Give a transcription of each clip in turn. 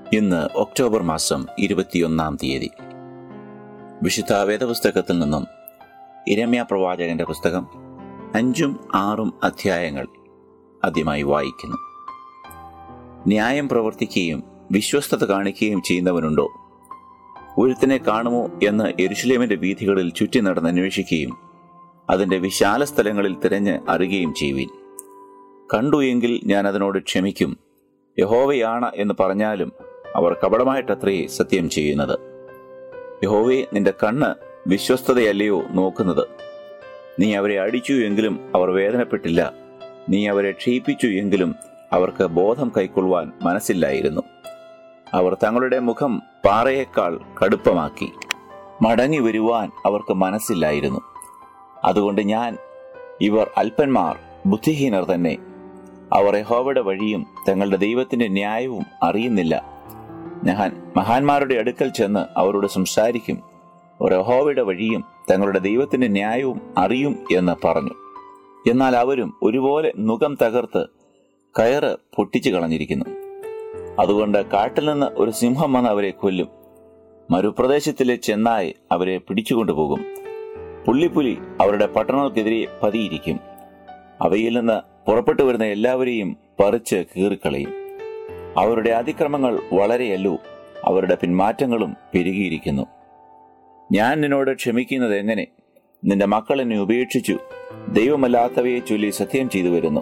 ഇന്ന് ഒക്ടോബർ മാസം 21 തീയതി. വിശുദ്ധ വേദപുസ്തകത്തിൽ നിന്നും യിരെമ്യാ പ്രവാചകന്റെ പുസ്തകം 5, 6 അധ്യായങ്ങൾ ആദ്യമായി വായിക്കുന്നു. ന്യായം പ്രവർത്തിക്കുകയും വിശ്വസ്തത കാണിക്കുകയും ചെയ്യുന്നവനുണ്ടോ? ഒരുത്തനെ കാണുമോ എന്ന് യെരൂശലേമിന്റെ വീഥികളിൽ ചുറ്റി നടന്ന് അന്വേഷിക്കുകയും അതിന്റെ വിശാല സ്ഥലങ്ങളിൽ തിരഞ്ഞ് അറിയുകയും ചെയ്യുവിൻ. കണ്ടു എങ്കിൽ ഞാൻ അതിനോട് ക്ഷമിക്കും. യഹോവയാണ് എന്ന് പറഞ്ഞാലും അവർ കപടമായിട്ടത്രേ സത്യം ചെയ്യുന്നത്. യഹോവേ, നിന്റെ കണ്ണ് വിശ്വസ്തതയല്ലയോ നോക്കുന്നത്? നീ അവരെ അടിച്ചു എങ്കിലും അവർ വേദനപ്പെട്ടില്ല. നീ അവരെ ക്ഷയിപ്പിച്ചു എങ്കിലും അവർക്ക് ബോധം കൈക്കൊള്ളുവാൻ മനസ്സില്ലായിരുന്നു. അവർ തങ്ങളുടെ മുഖം പാറയേക്കാൾ കടുപ്പമാക്കി. മടങ്ങി വരുവാൻ അവർക്ക് മനസ്സില്ലായിരുന്നു. അതുകൊണ്ട് ഇവർ അല്പന്മാർ, ബുദ്ധിഹീനർ തന്നെ. അവർ യഹോവയുടെ വഴിയും തങ്ങളുടെ ദൈവത്തിന്റെ ന്യായവും അറിയുന്നില്ല. ഞാൻ മഹാന്മാരുടെ അടുക്കൽ ചെന്ന് അവരോട് സംസാരിക്കും. അവർ യഹോവയുടെ വഴിയും തങ്ങളുടെ ദൈവത്തിന്റെ ന്യായവും അറിയും എന്ന് പറഞ്ഞു. എന്നാൽ അവരും ഒരുപോലെ നുകം തകർത്ത് കയറ് പൊട്ടിച്ചു കളഞ്ഞിരിക്കുന്നു. അതുകൊണ്ട് കാട്ടിൽ നിന്ന് ഒരു സിംഹം വന്ന് അവരെ കൊല്ലും. മരുപ്രദേശത്തിലെ ചെന്നായ് അവരെ പിടിച്ചുകൊണ്ടുപോകും. പുള്ളിപ്പുലി അവരുടെ പട്ടണങ്ങൾക്കെതിരെ പതിയിരിക്കും. അവയിൽ നിന്ന് പുറപ്പെട്ടു വരുന്ന എല്ലാവരെയും പറിച്ച് കീറിക്കളയും. അവരുടെ അതിക്രമങ്ങൾ വളരെയല്ലോ, അവരുടെ പിന്മാറ്റങ്ങളും പെരുകിയിരിക്കുന്നു. ഞാൻ നിന്നോട് ക്ഷമിക്കുന്നത് എങ്ങനെ? നിന്റെ മക്കൾ എന്നെ ഉപേക്ഷിച്ചു ദൈവമല്ലാത്തവയെ ചൊല്ലി സത്യം ചെയ്തു വരുന്നു.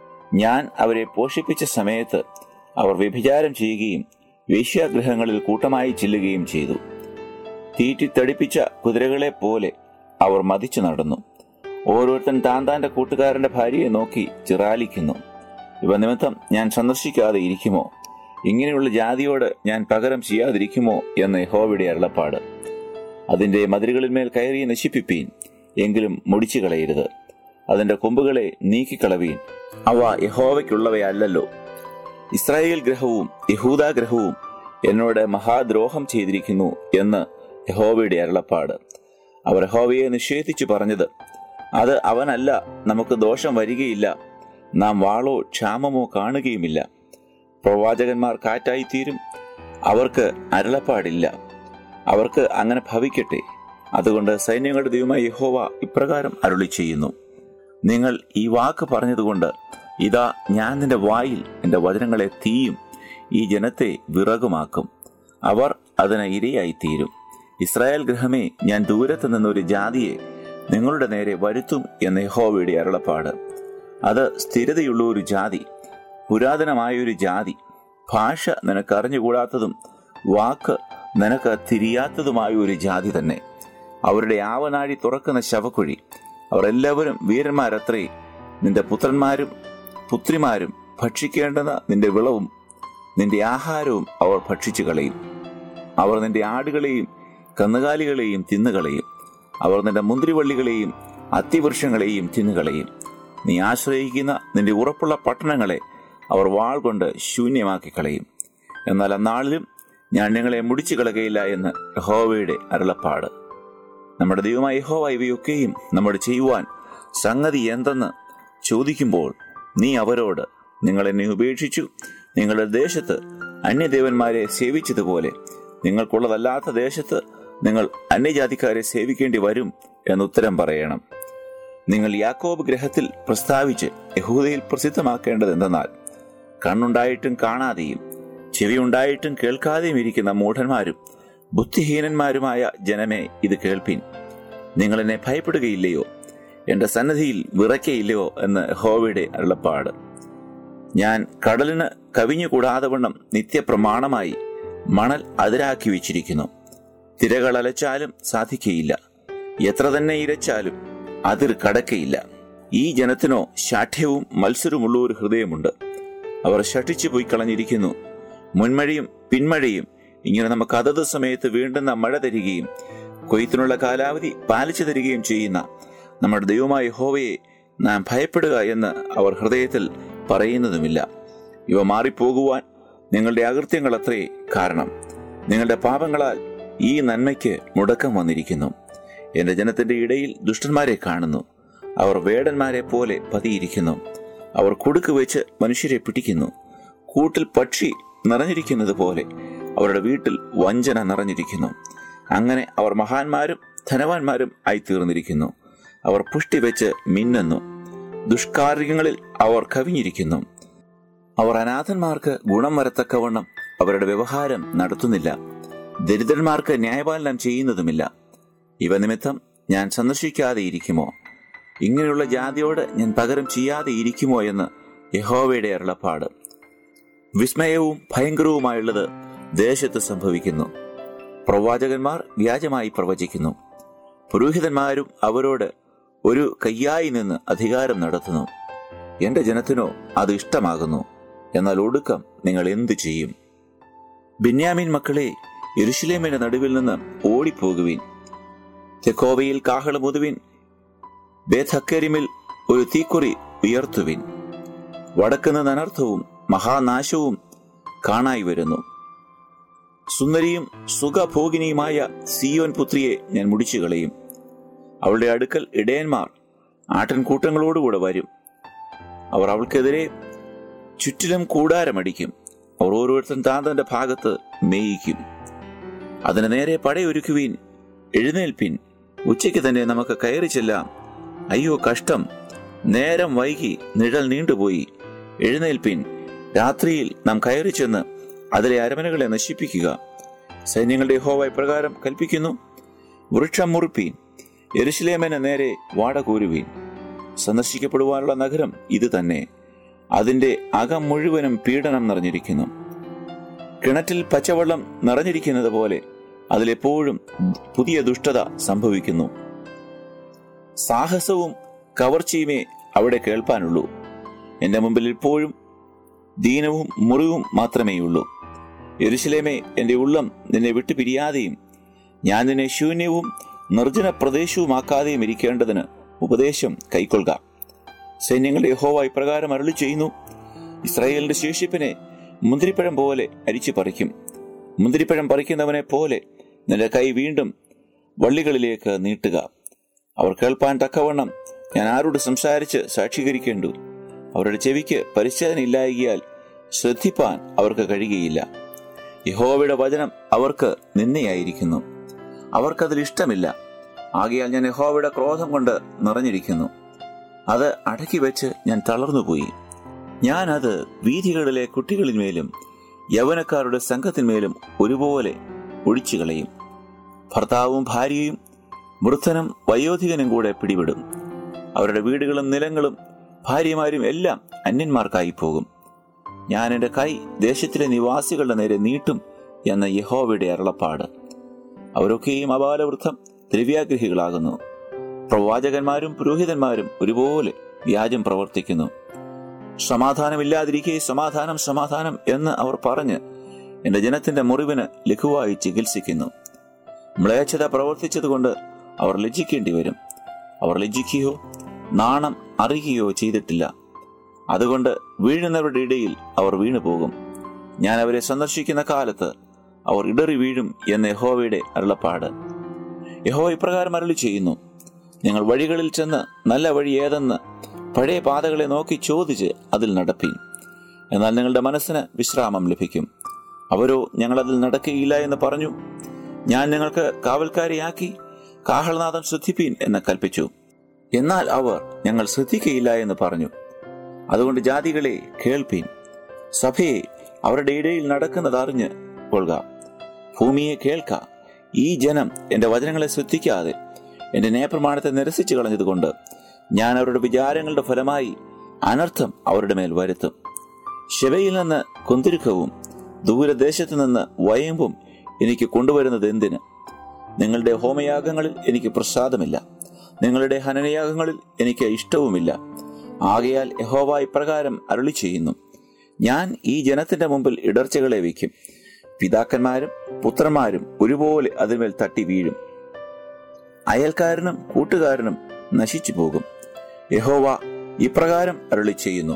ഞാൻ അവരെ പോഷിപ്പിച്ച സമയത്ത് അവർ വ്യഭിചാരം ചെയ്യുകയും വേശ്യാഗൃഹങ്ങളിൽ കൂട്ടമായി ചെല്ലുകയും ചെയ്തു. തീറ്റിത്തടിപ്പിച്ച കുതിരകളെ പോലെ അവർ മതിച്ചു നടന്നു. ഓരോരുത്തൻ താന്റെ കൂട്ടുകാരന്റെ ഭാര്യയെ നോക്കി ചിറാലിക്കുന്നു. ഇവ നിമിത്തം ഞാൻ സന്ദർശിക്കാതെ ഇരിക്കുമോ? ഇങ്ങനെയുള്ള ജാതിയോട് ഞാൻ പകരം ചെയ്യാതിരിക്കുമോ എന്ന് യഹോവയുടെ അരുളപ്പാട്. അതിന്റെ മതിലുകളിന്മേൽ കയറി നശിപ്പിപ്പീൻ, എങ്കിലും മുടിച്ചു കളയരുത്. അതിന്റെ കൊമ്പുകളെ നീക്കിക്കളവീൻ, അവ യഹോവയ്ക്കുള്ളവയല്ലോ. ഇസ്രായേൽ ഗ്രഹവും യഹൂദാ ഗ്രഹവും എന്നോട് മഹാദ്രോഹം ചെയ്തിരിക്കുന്നു എന്ന് യഹോവയുടെ അരുളപ്പാട്. അവർ യഹോവയെ നിഷേധിച്ചു പറഞ്ഞത്, അത് അവനല്ല, നമുക്ക് ദോഷം വരികയില്ല, നാം വാളോ ക്ഷാമമോ കാണുകയുമില്ല. പ്രവാചകന്മാർ കാറ്റായിത്തീരും, അവർക്ക് അരുളപ്പാടില്ല. അവർക്ക് അങ്ങനെ ഭവിക്കട്ടെ. അതുകൊണ്ട് സൈന്യങ്ങളുടെ ദൈവമായ യഹോവ ഇപ്രകാരം അരുളി ചെയ്യുന്നു: നിങ്ങൾ ഈ വാക്ക് പറഞ്ഞതുകൊണ്ട് ഇതാ ഞാൻ നിന്റെ വായിൽ എന്റെ വചനങ്ങളെ തീയും ഈ ജനത്തെ വിറകുമാക്കും. അവർ അതിന് ഇരയായിത്തീരും. ഇസ്രായേൽ ഗൃഹമേ, ഞാൻ ദൂരത്ത് നിന്നൊരു ജാതിയെ നിങ്ങളുടെ നേരെ വരുത്തും എന്ന് യഹോവയുടെ അരുളപ്പാട്. അത് സ്ഥിരതയുള്ള ഒരു ജാതി, പുരാതനമായൊരു ജാതി. ഭാഷ നിനക്ക് അറിഞ്ഞുകൂടാത്തതും വാക്ക് നിനക്ക് തിരിയാത്തതുമായ ഒരു ജാതി തന്നെ. അവരുടെ ആവനാഴി തുറക്കുന്ന ശവക്കുഴി. അവർ എല്ലാവരും വീരന്മാരത്രേ. നിന്റെ പുത്രന്മാരും പുത്രിമാരും ഭക്ഷിക്കേണ്ടുന്ന നിന്റെ വിളവും നിന്റെ ആഹാരവും അവർ ഭക്ഷിച്ചു കളയും. അവർ നിന്റെ ആടുകളെയും കന്നുകാലികളെയും തിന്നുകളയും. അവർ നിന്റെ മുന്തിരിവള്ളികളെയും അത്തിവൃക്ഷങ്ങളെയും തിന്നുകളയും. നീ ആശ്രയിക്കുന്ന നിന്റെ ഉറപ്പുള്ള പട്ടണങ്ങളെ അവർ വാൾ കൊണ്ട് ശൂന്യമാക്കി കളയും. എന്നാൽ അന്നാളിലും ഞാൻ നിങ്ങളെ മുടിച്ചു കളകയില്ല എന്ന് യഹോവയുടെ അരുളപ്പാട്. നമ്മുടെ ദൈവമായ യഹോവ ഇവയൊക്കെയും നമ്മോട് ചെയ്യുവാൻ സംഗതി എന്തെന്ന് ചോദിക്കുമ്പോൾ നീ അവരോട്, നിങ്ങൾ എന്നെ ഉപേക്ഷിച്ചു നിങ്ങളുടെ ദേശത്ത് അന്യദേവന്മാരെ സേവിച്ചതുപോലെ നിങ്ങൾക്കുള്ളതല്ലാത്ത ദേശത്ത് നിങ്ങൾ അന്യജാതിക്കാരെ സേവിക്കേണ്ടി വരും എന്നുത്തരം പറയണം. നിങ്ങൾ യാക്കോബ് ഗ്രഹത്തിൽ പ്രസ്താവിച്ച് യഹൂദയിൽ പ്രസിദ്ധമാക്കേണ്ടത് എന്തെന്നാൽ, കണ്ണുണ്ടായിട്ടും കാണാതെയും ചെവിയുണ്ടായിട്ടും കേൾക്കാതെയും ഇരിക്കുന്ന മൂഢന്മാരും ബുദ്ധിഹീനന്മാരുമായ ജനമേ, ഇത് കേൾപ്പിൻ. നിങ്ങൾ എന്നെ ഭയപ്പെടുകയില്ലയോ? എന്റെ സന്നിധിയിൽ വിറയ്ക്കയില്ലയോ എന്ന് യഹോവയുടെ അരുളപ്പാട്. ഞാൻ കടലിന് കവിഞ്ഞുകൂടാതെ വണ്ണം നിത്യപ്രമാണമായി മണൽ അതിരാക്കി വെച്ചിരിക്കുന്നു. തിരകൾ അലച്ചാലും സാധിക്കയില്ല, എത്ര തന്നെ ഇരച്ചാലും അതിർ കടക്കയില്ല. ഈ ജനത്തിനോ ശാഠ്യവും മത്സരമുള്ള ഒരു ഹൃദയമുണ്ട്. അവർ ശഠിച്ചു പോയി കളഞ്ഞിരിക്കുന്നു. മുൻമഴയും പിന്മഴയും ഇങ്ങനെ നമുക്ക് അതത് സമയത്ത് വീണ്ടുന്ന മഴ തരികയും കൊയ്ത്തിനുള്ള കാലാവധി പാലിച്ചു തരികയും ചെയ്യുന്ന നമ്മുടെ ദൈവമായ യഹോവയെ നാം ഭയപ്പെടുക എന്ന് അവർ ഹൃദയത്തിൽ പറയുന്നതുമില്ല. ഇവ മാറിപ്പോകുവാൻ നിങ്ങളുടെ അകൃത്യങ്ങൾ അത്രേ കാരണം. നിങ്ങളുടെ പാപങ്ങളാൽ ഈ നന്മയ്ക്ക് മുടക്കം വന്നിരിക്കുന്നു. എന്റെ ജനത്തിന്റെ ഇടയിൽ ദുഷ്ടന്മാരെ കാണുന്നു. അവർ വേടന്മാരെ പോലെ പതിയിരിക്കുന്നു. അവർ കുടുക്ക് വെച്ച് മനുഷ്യരെ പിടിക്കുന്നു. കൂട്ടിൽ പക്ഷി നിറഞ്ഞിരിക്കുന്നത് പോലെ അവരുടെ വീട്ടിൽ വഞ്ചന നിറഞ്ഞിരിക്കുന്നു. അങ്ങനെ അവർ മഹാന്മാരും ധനവാന്മാരും ആയിത്തീർന്നിരിക്കുന്നു. അവർ പുഷ്ടി വെച്ച് മിന്നുന്നു. ദുഷ്കാര്യങ്ങളിൽ അവർ കവിഞ്ഞിരിക്കുന്നു. അവർ അനാഥന്മാർക്ക് ഗുണം വരത്തക്കവണ്ണം അവരുടെ വ്യവഹാരം നടത്തുന്നില്ല. ദരിദ്രന്മാർക്ക് ന്യായപാലനം ചെയ്യുന്നതുമില്ല. ഇവ നിമിത്തം ഞാൻ സന്ദർശിക്കാതെ ഇരിക്കുമോ? ഇങ്ങനെയുള്ള ജാതിയോട് ഞാൻ പകരം ചെയ്യാതെ ഇരിക്കുമോ എന്ന് യഹോവയുടെ അരുളപ്പാട്. വിസ്മയവും ഭയങ്കരവുമായുള്ളത് ദേശത്ത് സംഭവിക്കുന്നു. പ്രവാചകന്മാർ വ്യാജമായി പ്രവചിക്കുന്നു. പുരോഹിതന്മാരും അവരോട് ഒരു കയ്യായി നിന്ന് അധികാരം നടത്തുന്നു. എന്റെ ജനത്തിനോ അത് ഇഷ്ടമാകുന്നു. എന്നാൽ ഒടുക്കം നിങ്ങൾ എന്തു ചെയ്യും? ബെന്യാമീൻ മക്കളെ, യെരൂശലേമിന്റെ നടുവിൽ നിന്ന് ഓടിപ്പോകുവിൻ. തെക്കോവയിൽ കാഹളമുതുവിൻ. ബേത്ഹക്കേരിമിൽ ഒരു തീക്കുറി ഉയർത്തുവിൻ. വടക്കുനിന്ന് അനർത്ഥവും മഹാനാശവും കാണായി വരുന്നു. സുന്ദരിയും സുഖഭോഗിനിയുമായ സിയോൻ പുത്രിയെ ഞാൻ മുടിച്ചു കളയും. അവളുടെ അടുക്കൽ ഇടയന്മാർ ആട്ടിൻകൂട്ടങ്ങളോടുകൂടെ വരും. അവർ അവൾക്കെതിരെ ചുറ്റിലും കൂടാരമടിക്കും. അവർ ഓരോരുത്തരും താന്തന്റെ ഭാഗത്ത് മേയിക്കും. അതിന് നേരെ പടയൊരുക്കുവീൻ. എഴുന്നേൽപ്പിൻ, ഉച്ചയ്ക്ക് തന്നെ നമുക്ക് കയറി ചെല്ലാം. അയ്യോ കഷ്ടം, നേരം വൈകി, നിഴൽ നീണ്ടുപോയി. എഴുന്നേൽപ്പിൻ, രാത്രിയിൽ നാം കയറി ചെന്ന് അതിലെ അരമനകളെ നശിപ്പിക്കുക. സൈന്യങ്ങളുടെ യഹോവ ഇപ്രകാരം കൽപ്പിക്കുന്നു: വൃക്ഷം മുറിപ്പീൻ, യെരൂശലേമിന് നേരെ വാട കൂരുവീൻ. സന്ദർശിക്കപ്പെടുവാനുള്ള നഗരം ഇത് തന്നെ. അതിന്റെ അകം മുഴുവനും പീഡനം നിറഞ്ഞിരിക്കുന്നു. കിണറ്റിൽ പച്ചവെള്ളം നിറഞ്ഞിരിക്കുന്നത് പോലെ അതിലെപ്പോഴും പുതിയ ദുഷ്ടത സംഭവിക്കുന്നു. സാഹസവും കവർച്ചയുമേ അവിടെ കേൾപ്പാനുള്ളൂ. എന്റെ മുമ്പിൽ ഇപ്പോഴും ദീനവും മുറിവും മാത്രമേയുള്ളൂ. യെരൂശലേമേ, എന്റെ ഉള്ളം നിന്നെ വിട്ടു പിരിയാതെയും ഞാൻ നിന്നെ ശൂന്യവും നിർജ്ജന പ്രദേശവുമാക്കാതെയും ഇരിക്കേണ്ടതിന് ഉപദേശം കൈക്കൊള്ളുക. സൈന്യങ്ങളുടെ യഹോവ ഇപ്രകാരം അരുളി ചെയ്യുന്നു: ഇസ്രായേലിന്റെ ശേഷിപ്പിനെ മുന്തിരിപ്പഴം പോലെ അരിച്ചു പറിക്കും. മുന്തിരിപ്പഴം പറിക്കുന്നവനെ പോലെ നിന്റെ കൈ വീണ്ടും വള്ളികളിലേക്ക് നീട്ടുക. അവർ കേൾപ്പാൻ തക്കവണ്ണം ഞാൻ ആരോട് സംസാരിച്ച് സാക്ഷീകരിക്കേണ്ടു? അവരുടെ ചെവിക്ക് പരിച്ഛേദന ഇല്ലായകിയാൽ ശ്രദ്ധിപ്പാൻ അവർക്ക് കഴിയുകയില്ല. യഹോവയുടെ വചനം അവർക്ക് നിന്ദയായിരിക്കുന്നു. അവർക്കതിൽ ഇഷ്ടമില്ല. ആകയാൽ ഞാൻ യഹോവയുടെ ക്രോധം കൊണ്ട് നിറഞ്ഞിരിക്കുന്നു. അത് അടക്കി വെച്ച് ഞാൻ തളർന്നുപോയി. ഞാൻ അത് വീഥികളിലെ കുട്ടികളിന്മേലും യൗവനക്കാരുടെ സംഘത്തിന്മേലും ഒരുപോലെ ഒഴിച്ചു കളയും. ഭർത്താവും ഭാര്യയും വൃദ്ധനും വയോധികനും കൂടെ പിടിവിടും. അവരുടെ വീടുകളും നിലങ്ങളും ഭാര്യമാരും എല്ലാം അന്യന്മാർക്കായി പോകും. ഞാൻ എന്റെ കൈ ദേശത്തിലെ നിവാസികളുടെ നേരെ നീട്ടും എന്ന യഹോവയുടെ അരുളപ്പാട്. അവരൊക്കെയും അപാലവൃദ്ധം ദ്രവ്യാഗ്രഹികളാകുന്നു. പ്രവാചകന്മാരും പുരോഹിതന്മാരും ഒരുപോലെ വ്യാജം പ്രവർത്തിക്കുന്നു. സമാധാനമില്ലാതിരിക്കെ സമാധാനം സമാധാനം എന്ന് അവർ പറഞ്ഞ് എന്റെ ജനത്തിന്റെ മുറിവിന് ലഘുവായി ചികിത്സിക്കുന്നു. മ്ലേച്ഛത പ്രവർത്തിച്ചതുകൊണ്ട് അവർ ലജ്ജിക്കേണ്ടി വരും. അവർ ലജ്ജിക്കുകയോ നാണം അറിയുകയോ ചെയ്തിട്ടില്ല. അതുകൊണ്ട് വീഴുന്നവരുടെ ഇടയിൽ അവർ വീണുപോകും. ഞാൻ അവരെ സന്ദർശിക്കുന്ന കാലത്ത് അവർ ഇടറി വീഴും എന്ന യഹോവയുടെ അരുളപ്പാട്. യഹോവ ഇപ്രകാരം അരുളി ചെയ്യുന്നു: നിങ്ങൾ വഴികളിൽ ചെന്ന് നല്ല വഴി ഏതെന്ന് പഴയ പാതകളെ നോക്കി ചോദിച്ച് അതിൽ നടപ്പീൻ. എന്നാൽ നിങ്ങളുടെ മനസ്സിന് വിശ്രാമം ലഭിക്കും. അവരോ ഞങ്ങൾ അതിൽ നടക്കുകയില്ല എന്ന് പറഞ്ഞു. ഞാൻ നിങ്ങൾക്ക് കാവൽക്കാരെയാക്കി കാഹളനാദം ശ്രദ്ധിപ്പീൻ എന്ന് കൽപ്പിച്ചു. എന്നാൽ അവർ ഞങ്ങൾ ശ്രദ്ധിക്കയില്ല എന്ന് പറഞ്ഞു. അതുകൊണ്ട് ജാതികളെ കേൾപ്പീൻ, സഭയെ അവരുടെ ഇടയിൽ നടക്കുന്നത് അറിഞ്ഞ് കൊള്ളുക. ഭൂമിയെ കേൾക്ക. ഈ ജനം എന്റെ വചനങ്ങളെ ശ്രദ്ധിക്കാതെ എന്റെ ന്യായപ്രമാണത്തെ നിരസിച്ചു കളഞ്ഞതുകൊണ്ട് ഞാൻ അവരുടെ വിചാരങ്ങളുടെ ഫലമായി അനർത്ഥം അവരുടെ മേൽ വരുത്തും. ശെബയിൽ നിന്ന് കുന്തിരുക്കവും ദൂരദേശത്തു നിന്ന് വയമ്പും എനിക്ക് കൊണ്ടുവരുന്നത് എന്തിന്? നിങ്ങളുടെ ഹോമയാഗങ്ങളിൽ എനിക്ക് പ്രസാദമില്ല, നിങ്ങളുടെ ഹനനയാഗങ്ങളിൽ എനിക്ക് ഇഷ്ടവുമില്ല. ആകയാൽ യഹോവ ഇപ്രകാരം അരുളി ചെയ്യുന്നു: ഞാൻ ഈ ജനത്തിന്റെ മുമ്പിൽ ഇടർച്ചകളെ വയ്ക്കും. പിതാക്കന്മാരും പുത്രന്മാരും ഒരുപോലെ അതിന്മേൽ തട്ടി വീഴും. അയൽക്കാരനും കൂട്ടുകാരനും നശിച്ചു പോകും. യഹോവ ഇപ്രകാരം അരുളി ചെയ്യുന്നു: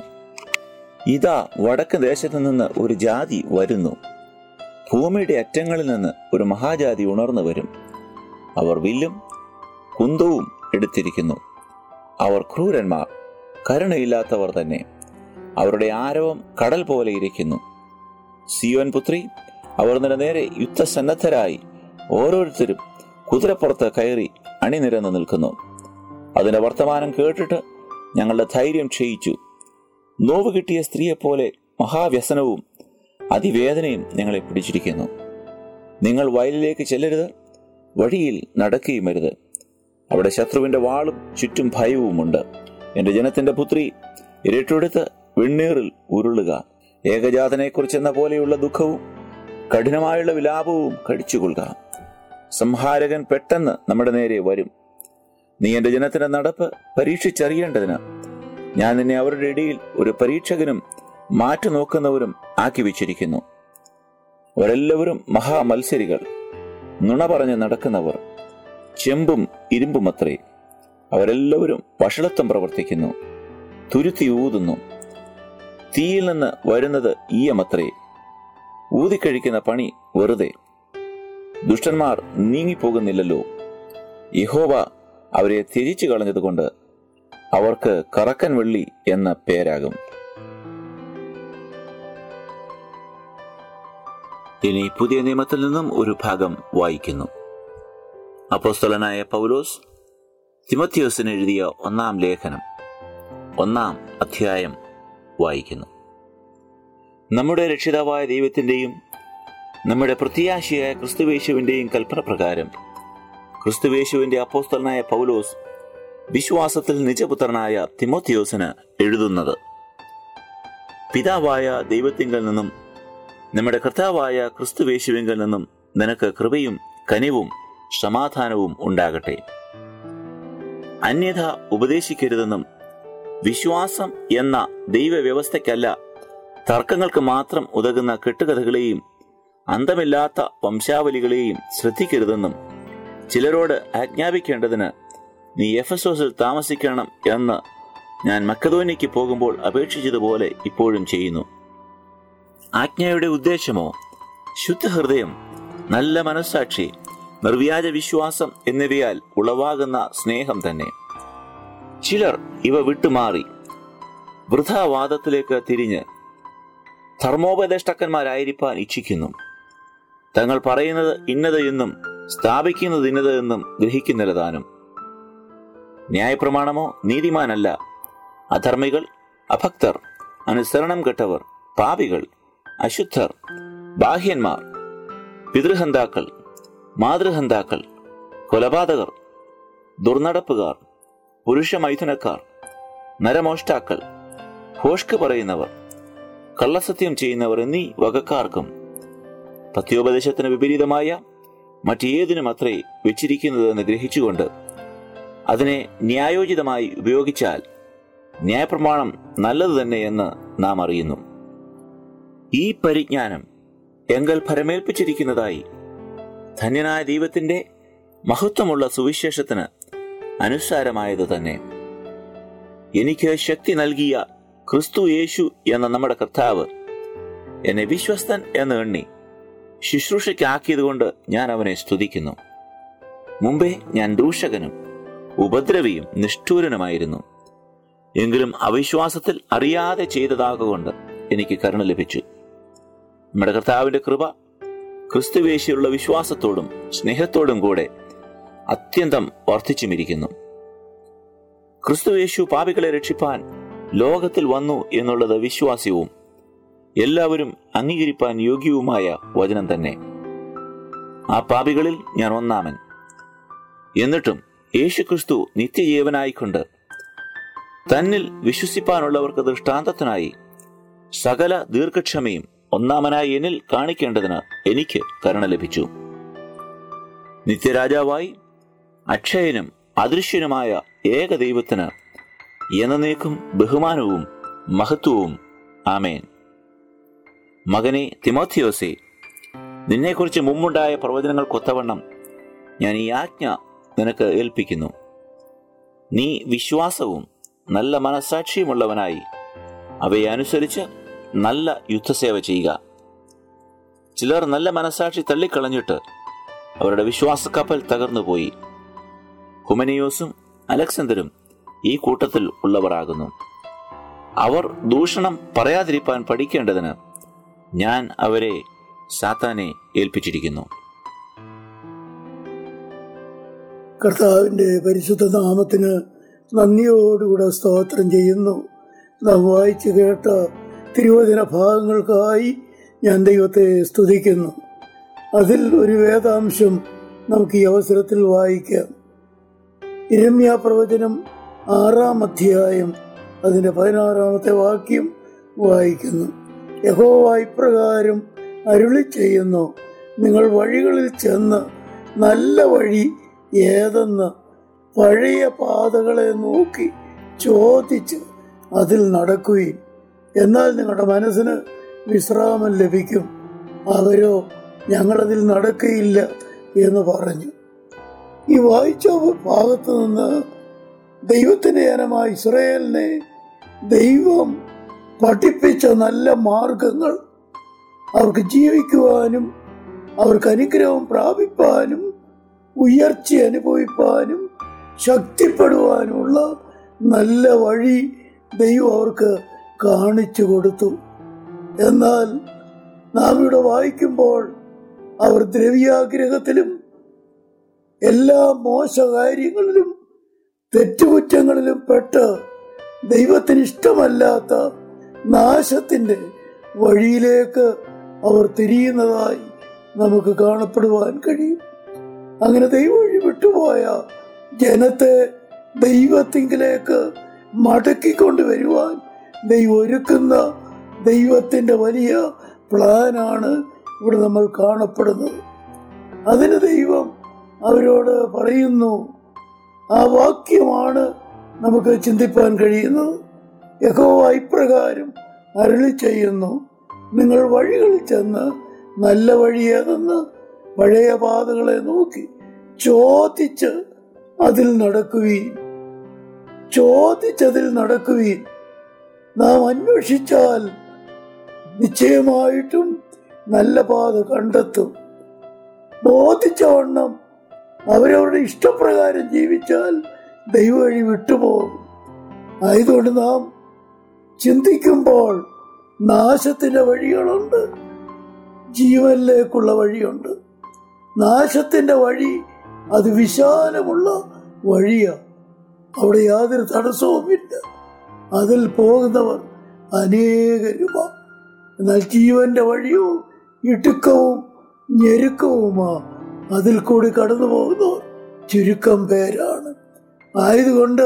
ഇതാ വടക്ക് ദേശത്തു നിന്ന് ഒരു ജാതി വരുന്നു. ഭൂമിയുടെ അറ്റങ്ങളിൽ നിന്ന് ഒരു മഹാജാതി ഉണർന്നു വരും. അവർ വില്ലും കുന്തവും എടുത്തിരിക്കുന്നു. അവർ ക്രൂരന്മാർ, കരുണയില്ലാത്തവർ തന്നെ. അവരുടെ ആരവം കടൽ പോലെ ഇരിക്കുന്നു. സിയോൻ പുത്രി, അവർ നേരെ യുദ്ധസന്നദ്ധരായി ഓരോരുത്തരും കുതിരപ്പുറത്ത് കയറി അണിനിരന്ന് നിൽക്കുന്നു. അതിന്റെ വർത്തമാനം കേട്ടിട്ട് ഞങ്ങളുടെ ധൈര്യം ക്ഷയിച്ചു. നോവ് കിട്ടിയ സ്ത്രീയെപ്പോലെ മഹാവ്യസനവും അതിവേദനയും ഞങ്ങളെ പിടിച്ചിരിക്കുന്നു. നിങ്ങൾ വയലിലേക്ക് ചെല്ലരുത്, വഴിയിൽ നടക്കുകയും അരുത്. അവിടെ ശത്രുവിന്റെ വാളും ചുറ്റും ഭയവുമുണ്ട്. എന്റെ ജനത്തിന്റെ പുത്രി, ഇരട്ടെടുത്ത് വെണ്ണീറിൽ ഉരുളുക. ഏകജാതനെക്കുറിച്ചെന്ന പോലെയുള്ള ദുഃഖവും കഠിനമായുള്ള വിലാപവും കഴിച്ചുകൊള്ളുക. സംഹാരകൻ പെട്ടെന്ന് നമ്മുടെ നേരെ വരും. നീ എന്റെ ജനത്തിന്റെ നടപ്പ് പരീക്ഷിച്ചറിയേണ്ടതിന് ഞാൻ നിന്നെ അവരുടെ ഇടയിൽ ഒരു പരീക്ഷകനും മാറ്റു നോക്കുന്നവരും ആക്കി വെച്ചിരിക്കുന്നു. അവരെല്ലാവരും മഹാമത്സരികൾ, നുണ പറഞ്ഞ് നടക്കുന്നവർ, ചെമ്പും ഇരുമ്പുമത്രേ. അവരെല്ലാവരും വഷളത്വം പ്രവർത്തിക്കുന്നു, തുരുത്തി ഊതുന്നു. തീയിൽ നിന്ന് വരുന്നത് ഈയമത്രേ. ഊതിക്കഴിക്കുന്ന പണി വെറുതെ. ദുഷ്ടന്മാർ നീങ്ങിപ്പോകുന്നില്ലല്ലോ. യഹോവ അവരെ ത്യജിച്ചു കളഞ്ഞതുകൊണ്ട് അവർക്ക് കറക്കൻ വെള്ളി എന്ന പേരാകും. ഇനി പുതിയ നിയമത്തിൽ നിന്നും ഒരു ഭാഗം വായിക്കുന്നു. അപ്പോസ്തലനായ പൗലോസ് തിമോഥെയോസിന് എഴുതിയ 1-ാം ലേഖനം 1-ാം അധ്യായം വായിക്കുന്നു. നമ്മുടെ രക്ഷിതാവായ ദൈവത്തിന്റെയും നമ്മുടെ പ്രത്യാശയായ ക്രിസ്തുവേശുവിന്റെയും കൽപ്പന പ്രകാരം ക്രിസ്തുവേശുവിന്റെ അപ്പോസ്തലനായ പൗലോസ് വിശ്വാസത്തിൽ നിജപുത്രനായ തിമോഥെയോസിന് എഴുതുന്നത്: പിതാവായ ദൈവത്തിങ്കൽ നിന്നും നമ്മുടെ കർത്താവായ ക്രിസ്തുവേശുവിങ്കൽ നിന്നും നിനക്ക് കൃപയും കനിവും സമാധാനവും ഉണ്ടാകട്ടെ. അന്യഥ ഉപദേശിക്കരുതെന്നും വിശ്വാസം എന്ന ദൈവവ്യവസ്ഥയ്ക്കല്ല, തർക്കങ്ങൾക്ക് മാത്രം ഉതകുന്ന കെട്ടുകഥകളെയും അന്തമില്ലാത്ത വംശാവലികളെയും ശ്രദ്ധിക്കരുതെന്നും ചിലരോട് ആജ്ഞാപിക്കേണ്ടതിന് നീ എഫെസോസിൽ താമസിക്കണം എന്ന് ഞാൻ മക്കെദോന്യയ്ക്ക് പോകുമ്പോൾ അപേക്ഷിച്ചതുപോലെ ഇപ്പോഴും ചെയ്യുന്നു. ആജ്ഞയുടെ ഉദ്ദേശമോ ശുദ്ധഹൃദയം, നല്ല മനസ്സാക്ഷി, നിർവ്യാജ വിശ്വാസം എന്നിവയാൽ ഉളവാകുന്ന സ്നേഹം തന്നെ. ചിലർ ഇവ വിട്ടുമാറി വൃഥാവാദത്തിലേക്ക് തിരിഞ്ഞ് ധർമ്മോപദേഷ്ടക്കന്മാരായിരിക്കാൻ ഇച്ഛിക്കുന്നു. തങ്ങൾ പറയുന്നത് ഇന്നത് എന്നും സ്ഥാപിക്കുന്നത് ഇന്നത് എന്നും ഗ്രഹിക്കുന്നില്ലതാനും. ന്യായപ്രമാണമോ നീതിമാനല്ല. അധർമ്മികൾ, അഭക്തർ, അനുസരണം കെട്ടവർ, പാപികൾ, അശുദ്ധർ, ബാഹ്യന്മാർ, പിതൃഹന്താക്കൾ, മാതൃഹന്താക്കൾ, കൊലപാതകർ, ദുർനടപ്പുകാർ, പുരുഷമൈഥുനക്കാർ, നരമോഷ്ടാക്കൾ, ഭോഷ്ക് പറയുന്നവർ, കള്ളസത്യം ചെയ്യുന്നവർ എന്നീ വകക്കാർക്കും പത്യോപദേശത്തിന് വിപരീതമായ മറ്റേതിനും അത്രേ വെച്ചിരിക്കുന്നതെന്ന് ഗ്രഹിച്ചുകൊണ്ട് അതിനെ ന്യായോചിതമായി ഉപയോഗിച്ചാൽ ന്യായപ്രമാണം നല്ലത് തന്നെ എന്ന് നാം അറിയുന്നു. ഈ പരിജ്ഞാനം എങ്കൽ ഫലമേൽപ്പിച്ചിരിക്കുന്നതായി ധന്യനായ ദൈവത്തിന്റെ മഹത്വമുള്ള സുവിശേഷത്തിന് അനുസാരമായത് തന്നെ. എനിക്ക് ശക്തി നൽകിയ ക്രിസ്തു യേശു എന്ന നമ്മുടെ കർത്താവ് എന്നെ വിശ്വസ്തൻ എന്ന് എണ്ണി ശുശ്രൂഷയ്ക്കാക്കിയതുകൊണ്ട് ഞാൻ അവനെ സ്തുതിക്കുന്നു. മുമ്പേ ഞാൻ ദൂഷകനും ഉപദ്രവിയും നിഷ്ഠൂരനുമായിരുന്നു. എങ്കിലും അവിശ്വാസത്തിൽ അറിയാതെ ചെയ്തതാകൊണ്ട് എനിക്ക് കരുണ ലഭിച്ചു. നമ്മുടെ കർത്താവിന്റെ കൃപ ക്രിസ്തുവേശിയുള്ള വിശ്വാസത്തോടും സ്നേഹത്തോടും കൂടെ അത്യന്തം വർദ്ധിച്ചുമിരിക്കുന്നു. ക്രിസ്തുവേശു പാപികളെ രക്ഷിപ്പാൻ ലോകത്തിൽ വന്നു എന്നുള്ളത് വിശ്വാസ്യവും എല്ലാവരും അംഗീകരിപ്പാൻ യോഗ്യവുമായ വചനം തന്നെ. ആ പാപികളിൽ ഞാൻ ഒന്നാമൻ. എന്നിട്ടും യേശുക്രിസ്തു നിത്യജീവനായിക്കൊണ്ട് തന്നിൽ വിശ്വസിപ്പാനുള്ളവർക്ക് ദൃഷ്ടാന്തത്തിനായി സകല ദീർഘക്ഷമയും ഒന്നാമനായി എന്നിൽ കാണിക്കേണ്ടതിന് എനിക്ക് കരുണ ലഭിച്ചു. നിത്യരാജാവായി അക്ഷയനും അദൃശ്യനുമായ ഏകദൈവത്തിന് എന്നേക്കും ബഹുമാനവും മഹത്വവും. ആമേൻ. മകനെ തിമോഥെയോസേ, നിന്നെക്കുറിച്ച് മുമ്പുണ്ടായ പ്രവചനങ്ങൾക്കൊത്തവണ്ണം ഞാൻ ഈ ആജ്ഞ നിനക്ക് ഏൽപ്പിക്കുന്നു. നീ വിശ്വാസവും നല്ല മനസാക്ഷിയുമുള്ളവനായി അവയെ അനുസരിച്ച് നല്ല യുദ്ധസേവ ചെയ്യുക. ചിലർ നല്ല മനസാക്ഷി തള്ളിക്കളഞ്ഞിട്ട് അവരുടെ വിശ്വാസക്കപ്പൽ തകർന്നുപോയി. ഹുമനിയോസും അലക്സാണ്ടറും ഈ കൂട്ടത്തിൽ ഉള്ളവരാകുന്നു. അവർ ദൂഷണം പറയാതിരിപ്പാൻ പഠിക്കേണ്ടതിന് ഞാൻ അവരെ സാത്താനെ ഏൽപ്പിച്ചിരിക്കുന്നു. കർത്താവിൻ്റെ പരിശുദ്ധ നാമത്തിന് നന്ദിയോടുകൂടെ സ്തോത്രം ചെയ്യുന്നു. നാം വായിച്ചു കേട്ട തിരുവചന ഭാഗങ്ങൾക്കായി ഞാൻ ദൈവത്തെ സ്തുതിക്കുന്നു. അതിൽ ഒരു വേദാംശം നമുക്ക് ഈ അവസരത്തിൽ വായിക്കാം. യിരെമ്യാ പ്രവചനം 6-ാം അധ്യായം അതിൻ്റെ 16-ാമത്തെ വാക്യം വായിക്കുന്നു. യഹോവ ഇപ്രകാരം അരുളി ചെയ്യുന്നു, നിങ്ങൾ വഴികളിൽ ചെന്ന് നല്ല വഴി ഏതെന്ന് പഴയ പാതകളെ നോക്കി ചോദിച്ച് അതിൽ നടക്കുകയും എന്നാൽ നിങ്ങളുടെ മനസ്സിന് വിശ്രാമം ലഭിക്കും. അവരോ ഞങ്ങളതിൽ നടക്കുകയില്ല എന്ന് പറഞ്ഞു. ഈ വായിച്ച ഭാഗത്ത് നിന്ന് ദൈവത്തിൻ്റെ ജനമായ ഇസ്രായേലിനെ ദൈവം പഠിപ്പിച്ച നല്ല മാർഗങ്ങൾ അവർക്ക് ജീവിക്കുവാനും അവർക്ക് അനുഗ്രഹം പ്രാപിപ്പാനും ഉയർച്ച അനുഭവിപ്പാനും ശക്തിപ്പെടുവാനുമുള്ള നല്ല വഴി ദൈവം അവർക്ക് കാണിച്ചു കൊടുത്തു. എന്നാൽ നാം ഇവിടെ വായിക്കുമ്പോൾ അവർ ദ്രവ്യാഗ്രഹത്തിലും എല്ലാ മോശകാര്യങ്ങളിലും തെറ്റുകുറ്റങ്ങളിലും പെട്ട് ദൈവത്തിന് ഇഷ്ടമല്ലാത്ത നാശത്തിൻ്റെ വഴിയിലേക്ക് അവർ തിരിയുന്നതായി നമുക്ക് കാണപ്പെടുവാൻ കഴിയും. അങ്ങനെ ദൈവവഴി വിട്ടുപോയ ജനത്തെ ദൈവത്തിങ്കിലേക്ക് മടക്കിക്കൊണ്ടുവരുവാൻ ദൈവം ഒരുക്കുന്ന ദൈവത്തിൻ്റെ വലിയ പ്ലാനാണ് ഇവിടെ നമ്മൾ കാണപ്പെടുന്നത്. അതിന് ദൈവം അവരോട് പറയുന്നു. ആ വാക്യമാണ് നമുക്ക് ചിന്തിപ്പാൻ കഴിയുന്നത്. യഹോവ ഇപ്രകാരം അരുളി ചെയ്യുന്നു, നിങ്ങൾ വഴികളിൽ ചെന്ന് നല്ല വഴി ഏതെന്ന് പഴയ പാതകളെ നോക്കി ചോദിച്ച് അതിൽ നടക്കുവീൻ. ചോദിച്ചതിൽ നടക്കുവീൻ. നാം അന്വേഷിച്ചാൽ നിശ്ചയമായിട്ടും നല്ല പാത കണ്ടെത്തും. ബോധിച്ചവണ്ണം അവരവരുടെ ഇഷ്ടപ്രകാരം ജീവിച്ചാൽ ദൈവവഴി വിട്ടുപോകും. ആയതുകൊണ്ട് നാം ചിന്തിക്കുമ്പോൾ നാശത്തിന്റെ വഴികളുണ്ട്, ജീവനിലേക്കുള്ള വഴിയുണ്ട്. നാശത്തിന്റെ വഴി അത് വിശാലമുള്ള വഴിയാണ്. അവിടെ യാതൊരു തടസ്സവുമില്ല. അതിൽ പോകുന്നവർ അനേകരുമാണ്. എന്നാൽ ജീവന്റെ വഴിയോ ഇടുക്കവും ഞെരുക്കവുമാ. അതിൽ കൂടി കടന്നു പോകുന്നവർ ചുരുക്കം പേരാണ്. ആയതുകൊണ്ട്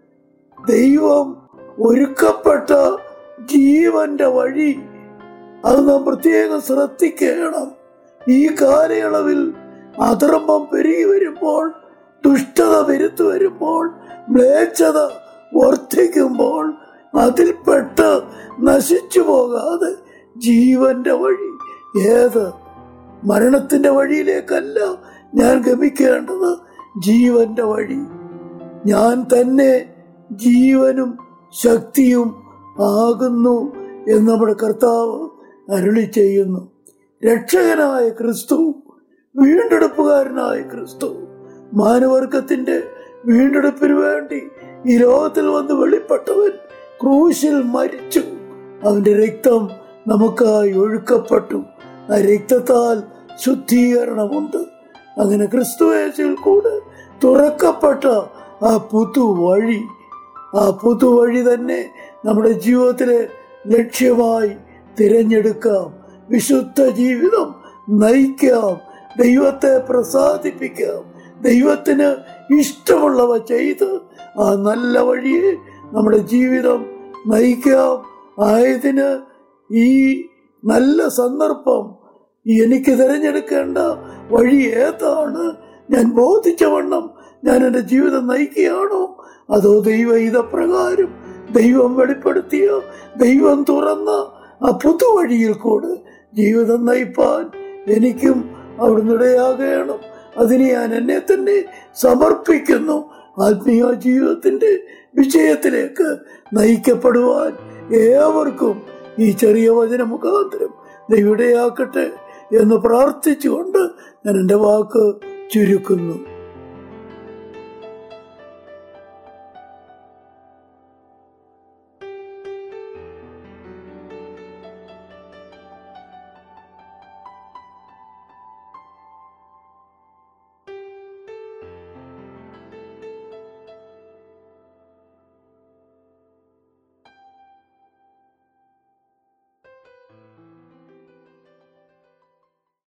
ദൈവം ഒരുക്കപ്പെട്ട ജീവന്റെ വഴി അത് നാം പ്രത്യേകം ശ്രദ്ധിക്കണം. ഈ കാലയളവിൽ അധർമ്മം പെരുകി വരുമ്പോൾ, ദുഷ്ടത പെരുത്തു വരുമ്പോൾ, മ്ലേച്ഛത വർദ്ധിക്കുമ്പോൾ അതിൽപ്പെട്ട് നശിച്ചു പോകാതെ ജീവന്റെ വഴി ഏത്? മരണത്തിന്റെ വഴിയിലേക്കല്ല ഞാൻ ഗമിക്കേണ്ടത്, ജീവന്റെ വഴി. ഞാൻ തന്നെ ജീവനും ശക്തിയും ആകുന്നു എന്ന് നമ്മുടെ കർത്താവ് അരുളി ചെയ്യുന്നു. രക്ഷകനായ ക്രിസ്തു, വീണ്ടെടുപ്പുകാരനായ ക്രിസ്തു, മാനവർഗത്തിന്റെ വീണ്ടെടുപ്പിന് വേണ്ടി ഈ ലോകത്തിൽ വന്ന് വെളിപ്പെട്ടവൻ ക്രൂശിൽ മരിച്ചു. അവന്റെ രക്തം നമുക്കായി ഒഴുക്കപ്പെട്ടു. ആ രക്തത്താൽ ശുദ്ധീകരണമുണ്ട്. അങ്ങനെ ക്രിസ്തുയേശുവിൽ കൂടെ തുറക്കപ്പെട്ട ആ പുതുവഴി, ആ പുതുവഴി തന്നെ നമ്മുടെ ജീവിതത്തിലെ ലക്ഷ്യമായി തിരഞ്ഞെടുക്കാം. വിശുദ്ധ ജീവിതം നയിക്കാം, ദൈവത്തെ പ്രസാദിപ്പിക്കാം, ദൈവത്തിന് ഇഷ്ടമുള്ളവ ചെയ്ത് ആ നല്ല വഴിയെ നമ്മുടെ ജീവിതം നയിക്കാം. ആയതിന് ഈ നല്ല സന്ദർഭം, എനിക്ക് തിരഞ്ഞെടുക്കേണ്ട വഴി ഏതാണ്? ഞാൻ ബോധിച്ചവണ്ണം ഞാൻ എൻ്റെ ജീവിതം നയിക്കുകയാണോ, അതോ ദൈവഹിതപ്രകാരം ദൈവം വെളിപ്പെടുത്തിയ, ദൈവം തുറന്ന ആ പുതുവഴിയിൽ കൂടെ ജീവിതം നയിപ്പാൻ എനിക്കും അവിടുന്ന് ഇടയാകണം. അതിന് ഞാൻ എന്നെ തന്നെ സമർപ്പിക്കുന്നു. ആത്മീയ ജീവിതത്തിന്റെ വിജയത്തിലേക്ക് നയിക്കപ്പെടുവാൻ ഏവർക്കും ഈ ചെറിയ വചന മുഖാന്തരം ദൈവം ഇടയാക്കട്ടെ എന്ന് പ്രാർത്ഥിച്ചുകൊണ്ട് ഞാൻ എൻ്റെ വാക്ക് ചുരുക്കുന്നു.